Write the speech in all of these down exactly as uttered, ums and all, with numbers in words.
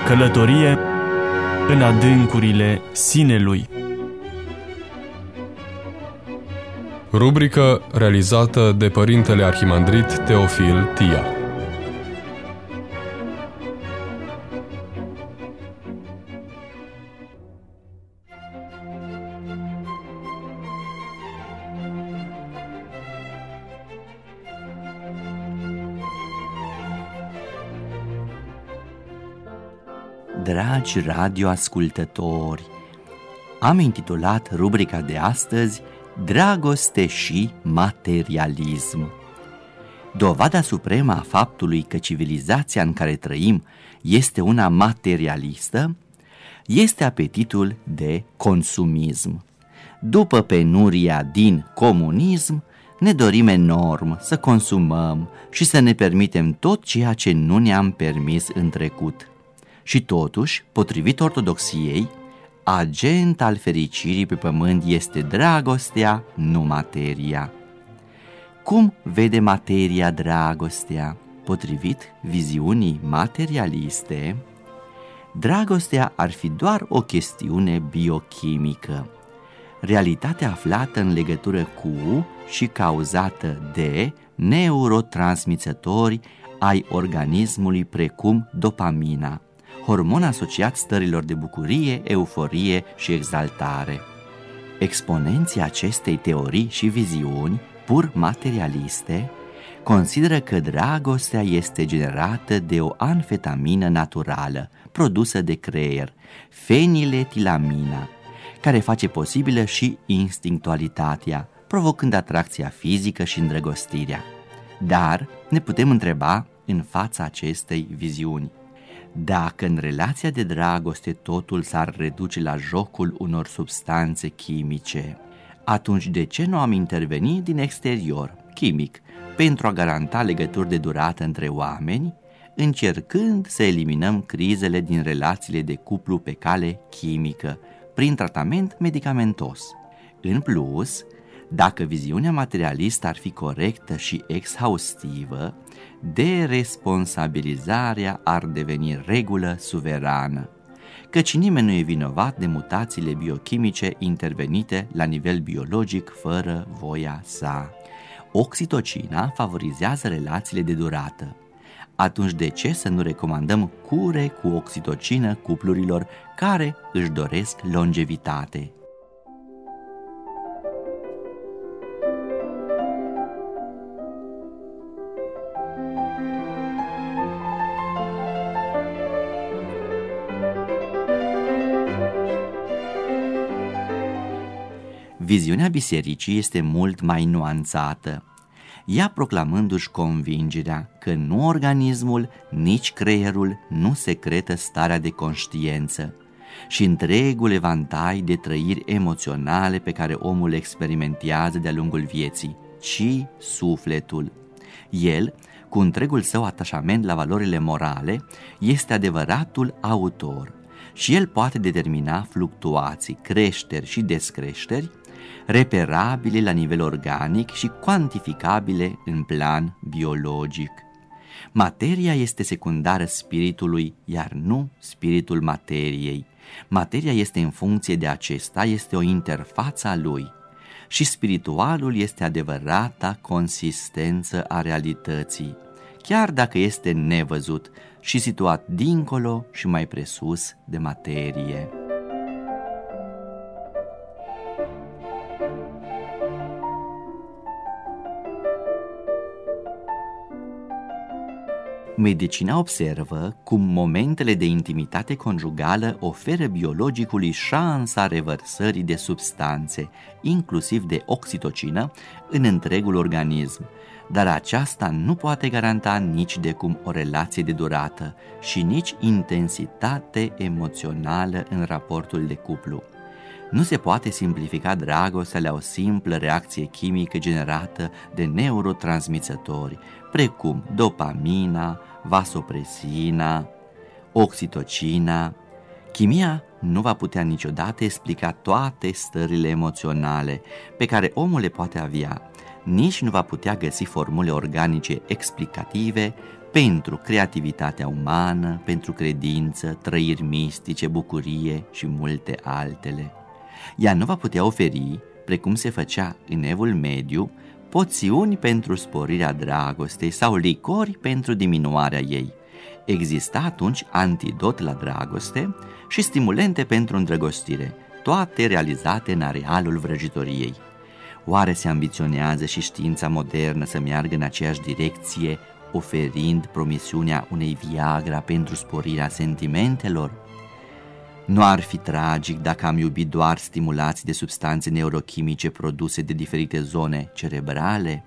Călătorie în adâncurile sinelui. Rubrică realizată de Părintele Arhimandrit Teofil Tia. Dragi radioascultători, am intitulat rubrica de astăzi Dragoste și materialism. Dovada supremă a faptului că civilizația în care trăim este una materialistă este apetitul de consumism. După penuria din comunism, ne dorim enorm să consumăm și să ne permitem tot ceea ce nu ne-am permis în trecut. Și totuși, potrivit ortodoxiei, agent al fericirii pe pământ este dragostea, nu materia. Cum vede materia dragostea? Potrivit viziunii materialiste, dragostea ar fi doar o chestiune biochimică, realitatea aflată în legătură cu și cauzată de neurotransmițători ai organismului precum dopamina, hormon asociat stărilor de bucurie, euforie și exaltare. Exponenții acestei teorii și viziuni pur materialiste consideră că dragostea este generată de o anfetamină naturală produsă de creier, feniletilamina, care face posibilă și instinctualitatea, provocând atracția fizică și îndrăgostirea. Dar ne putem întreba în fața acestei viziuni: dacă în relația de dragoste totul s-ar reduce la jocul unor substanțe chimice, atunci de ce nu am intervenit din exterior, chimic, pentru a garanta legături de durată între oameni, încercând să eliminăm crizele din relațiile de cuplu pe cale chimică, prin tratament medicamentos? În plus, dacă viziunea materialistă ar fi corectă și exhaustivă, deresponsabilizarea ar deveni regulă suverană, căci nimeni nu e vinovat de mutațiile biochimice intervenite la nivel biologic fără voia sa. Oxitocina favorizează relațiile de durată. Atunci de ce să nu recomandăm cure cu oxitocină cuplurilor care își doresc longevitate? Viziunea bisericii este mult mai nuanțată, ea proclamându-și convingerea că nu organismul, nici creierul nu secretă starea de conștiință și întregul evantai de trăiri emoționale pe care omul experimentează de-a lungul vieții, ci sufletul. El, cu întregul său atașament la valorile morale, este adevăratul autor și el poate determina fluctuații, creșteri și descreșteri, reperabile la nivel organic și cuantificabile în plan biologic. Materia este secundară spiritului, iar nu spiritul materiei. Materia este în funcție de acesta, este o interfață a lui. Și spiritualul este adevărata consistență a realității, chiar dacă este nevăzut și situat dincolo și mai presus de materie. Medicina observă cum momentele de intimitate conjugală oferă biologicului șansa revărsării de substanțe, inclusiv de oxitocină, în întregul organism, dar aceasta nu poate garanta nici de cum o relație de durată și nici intensitate emoțională în raportul de cuplu. Nu se poate simplifica dragostea la o simplă reacție chimică generată de neurotransmițători, precum dopamina, vasopresina, oxitocina, Chimia nu va putea niciodată explica toate stările emoționale pe care omul le poate avea, nici nu va putea găsi formule organice explicative pentru creativitatea umană, pentru credință, trăiri mistice, bucurie și multe altele. Ea nu va putea oferi, precum se făcea în Evul Mediu, poțiuni pentru sporirea dragostei sau licori pentru diminuarea ei. Exista atunci antidot la dragoste și stimulente pentru îndrăgostire, toate realizate în arealul vrăjitoriei. Oare se ambiționează și știința modernă să meargă în aceeași direcție, oferind promisiunea unei Viagra pentru sporirea sentimentelor? Nu ar fi tragic dacă am iubit doar stimulați de substanțe neurochimice produse de diferite zone cerebrale?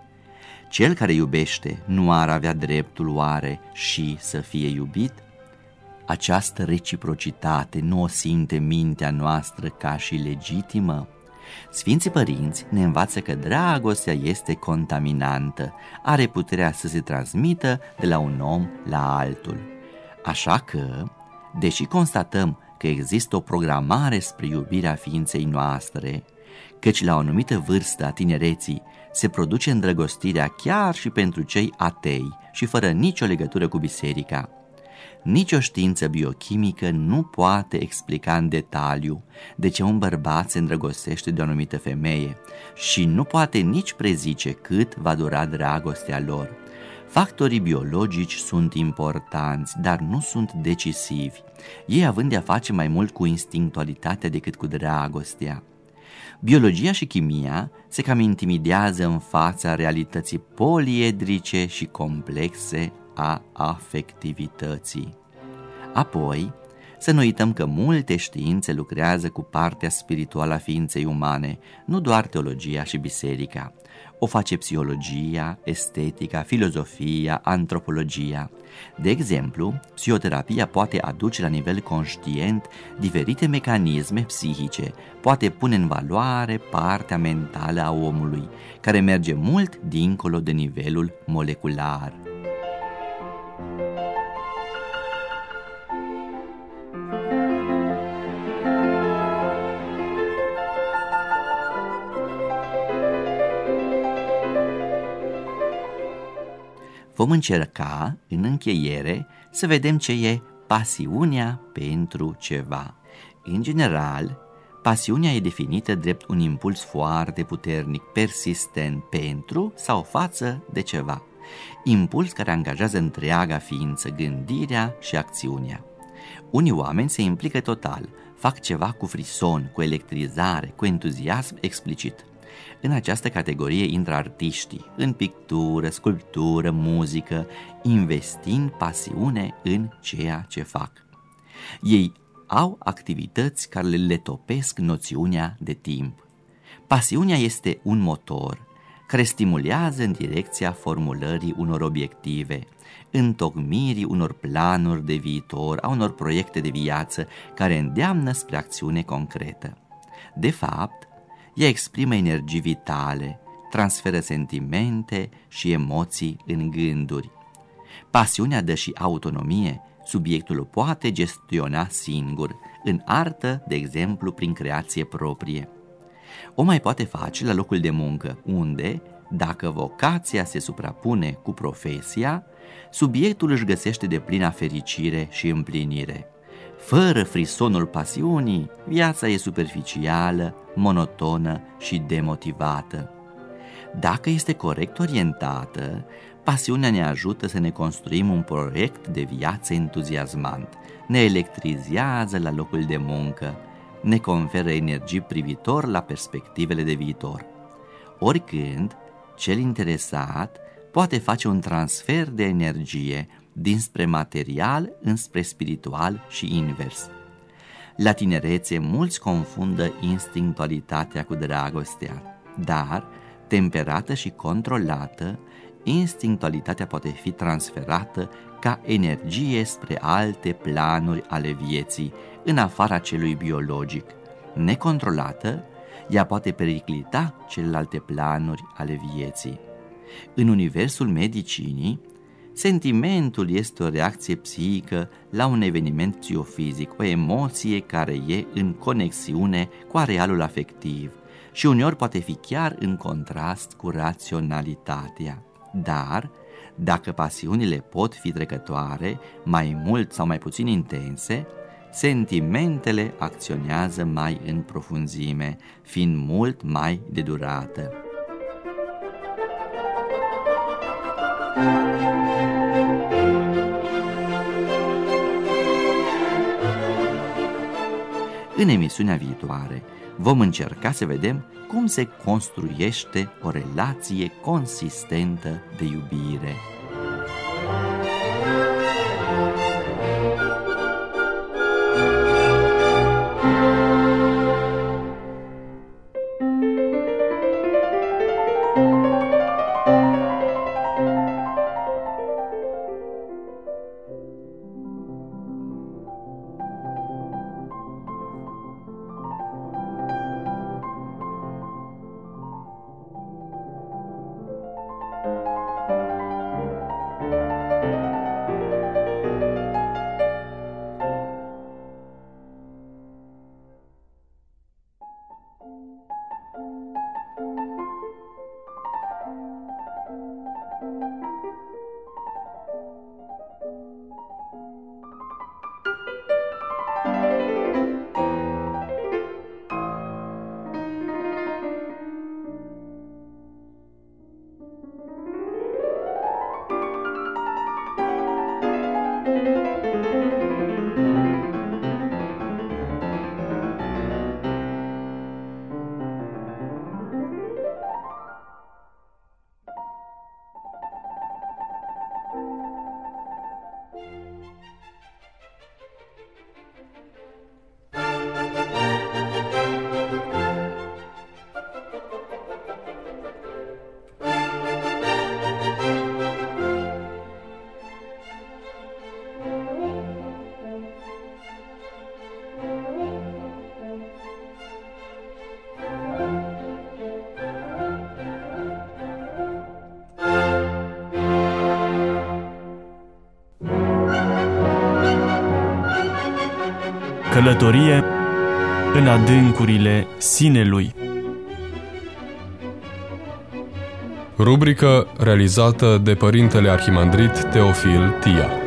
Cel care iubește nu ar avea dreptul oare și să fie iubit? Această reciprocitate nu o simte mintea noastră ca și legitimă? Sfinții părinți ne învață că dragostea este contaminantă, are puterea să se transmită de la un om la altul. Așa că, deși constatăm că există o programare spre iubirea ființei noastre, căci la o anumită vârstă a tinereții se produce îndrăgostirea chiar și pentru cei atei și fără nicio legătură cu biserica, nici o știință biochimică nu poate explica în detaliu de ce un bărbat se îndrăgostește de o anumită femeie și nu poate nici prezice cât va dura dragostea lor. Factorii biologici sunt importanți, dar nu sunt decisivi, ei având de-a face mai mult cu instinctualitatea decât cu dragostea. Biologia și chimia se cam intimidează în fața realității poliedrice și complexe a afectivității. Apoi, să nu uităm că multe științe lucrează cu partea spirituală a ființei umane, nu doar teologia și biserica. O face psihologia, estetica, filozofia, antropologia. De exemplu, psihoterapia poate aduce la nivel conștient diferite mecanisme psihice, poate pune în valoare partea mentală a omului, care merge mult dincolo de nivelul molecular. Vom încerca, în încheiere, să vedem ce e pasiunea pentru ceva. În general, pasiunea e definită drept un impuls foarte puternic, persistent pentru sau față de ceva. Impuls care angajează întreaga ființă, gândirea și acțiunea. Unii oameni se implică total, fac ceva cu frison, cu electrizare, cu entuziasm explicit. În această categorie intră artiștii, în pictură, sculptură, muzică, investind pasiune în ceea ce fac. Ei au activități care le topesc noțiunea de timp. Pasiunea este un motor care stimulează în direcția formulării unor obiective, întocmirii unor planuri de viitor, a unor proiecte de viață care îndeamnă spre acțiune concretă. De fapt, ea exprimă energii vitale, transferă sentimente și emoții în gânduri. Pasiunea dă și autonomie, subiectul o poate gestiona singur, în artă, de exemplu, prin creație proprie. O mai poate face la locul de muncă, unde, dacă vocația se suprapune cu profesia, subiectul își găsește deplină fericire și împlinire. Fără frisonul pasiunii, viața e superficială, monotonă și demotivată. Dacă este corect orientată, pasiunea ne ajută să ne construim un proiect de viață entuziasmant, ne electrizează la locul de muncă, ne conferă energii privitor la perspectivele de viitor. Oricând, cel interesat poate face un transfer de energie dinspre material înspre spiritual și invers. La tinerețe, mulți confundă instinctualitatea cu dragostea, dar, temperată și controlată, instinctualitatea poate fi transferată ca energie spre alte planuri ale vieții, în afara celui biologic. Necontrolată, ea poate periclita celelalte planuri ale vieții. În universul medicinii, Sentimentul este o reacție psihică la un eveniment psihofizic, o emoție care e în conexiune cu arealul afectiv și uneori poate fi chiar în contrast cu raționalitatea. Dar, dacă pasiunile pot fi trecătoare, mai mult sau mai puțin intense, sentimentele acționează mai în profunzime, fiind mult mai de durată. În emisiunea viitoare vom încerca să vedem cum se construiește o relație consistentă de iubire. Călătorie în adâncurile sinelui. Rubrică realizată de Părintele Arhimandrit Teofil Tia.